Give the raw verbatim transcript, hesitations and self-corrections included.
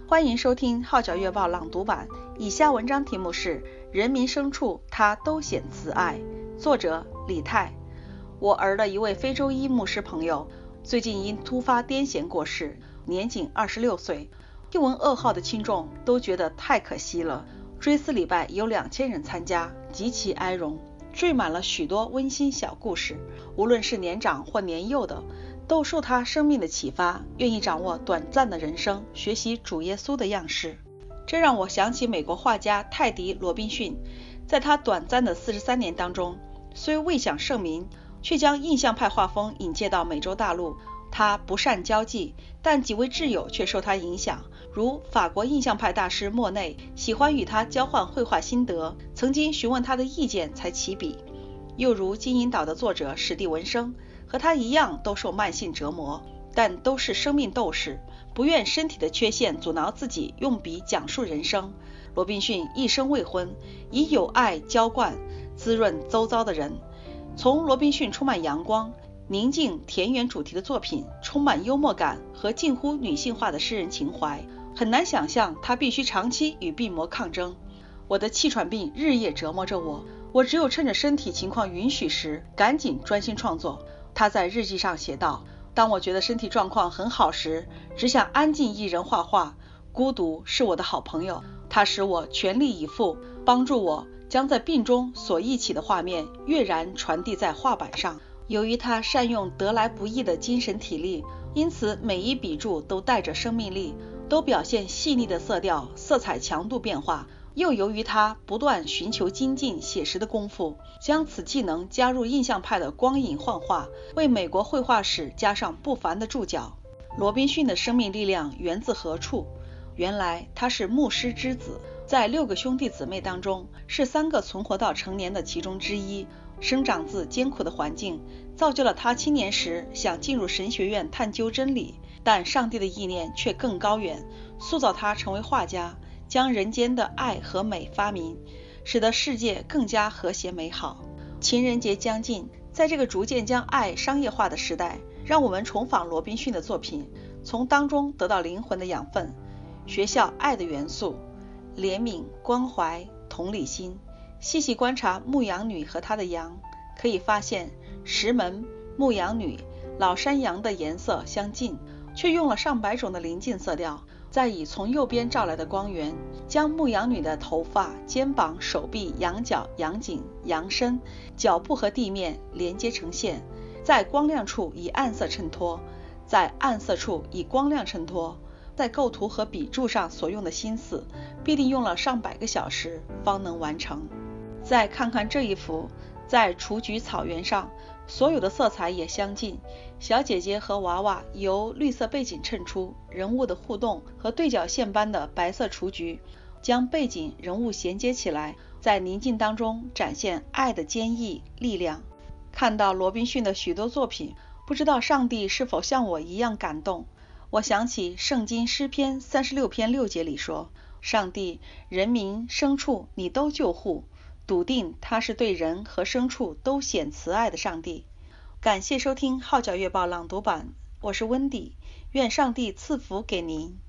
欢迎收听号角月报朗读版，以下文章题目是人民牲畜他都显慈爱，作者李泰。我儿的一位非洲裔牧师朋友最近因突发癫痫过世，年仅二十六岁。听闻噩耗的亲众都觉得太可惜了。追思礼拜有两千人参加，极其哀荣，缀满了许多温馨小故事。无论是年长或年幼的，都受他生命的启发，愿意掌握短暂的人生，学习主耶稣的样式。这让我想起美国画家泰迪·罗宾逊，在他短暂的四十三年当中，虽未享盛名，却将印象派画风引介到美洲大陆。他不善交际，但几位挚友却受他影响，如法国印象派大师莫内喜欢与他交换绘画心得，曾经询问他的意见才起笔。又如金银岛的作者史蒂文生，和他一样都受慢性折磨，但都是生命斗士，不愿身体的缺陷阻挠自己用笔讲述人生。罗宾逊一生未婚，以有爱浇灌滋润周遭的人。从罗宾逊充满阳光、宁静田园主题的作品，充满幽默感和近乎女性化的诗人情怀，很难想象他必须长期与病魔抗争。我的气喘病日夜折磨着我，我只有趁着身体情况允许时赶紧专心创作。他在日记上写道，当我觉得身体状况很好时，只想安静一人画画，孤独是我的好朋友，它使我全力以赴，帮助我将在病中所忆起的画面跃然传递在画板上。由于他善用得来不易的精神体力，因此每一笔注都带着生命力，都表现细腻的色调，色彩强度变化。又由于他不断寻求精进写实的功夫，将此技能加入印象派的光影幻化，为美国绘画史加上不凡的注脚。罗宾逊的生命力量源自何处？原来他是牧师之子，在六个兄弟姊妹当中，是三个存活到成年的其中之一。生长自艰苦的环境，造就了他青年时想进入神学院探究真理，但上帝的意念却更高远，塑造他成为画家，将人间的爱和美发明，使得世界更加和谐美好。情人节将近，在这个逐渐将爱商业化的时代，让我们重访罗宾逊的作品，从当中得到灵魂的养分，学校爱的元素，怜悯、关怀、同理心。细细观察牧羊女和她的羊，可以发现石门、牧羊女、老山羊的颜色相近，却用了上百种的临近色调。再以从右边照来的光源，将牧羊女的头发、肩膀、手臂、羊角、羊颈、羊身、脚部和地面连接成线，在光亮处以暗色衬托，在暗色处以光亮衬托。在构图和笔注上所用的心思，必定用了上百个小时方能完成。再看看这一幅，在雏菊草原上，所有的色彩也相近，小姐姐和娃娃由绿色背景衬出，人物的互动和对角线般的白色雏菊将背景人物衔接起来，在宁静当中展现爱的坚毅力量。看到罗宾逊的许多作品，不知道上帝是否像我一样感动。我想起圣经诗篇三十六篇六节里说，上帝、人民、牲畜你都救护，笃定他是对人和牲畜都显慈爱的上帝。感谢收听号角月报朗读版，我是温迪，愿上帝赐福给您。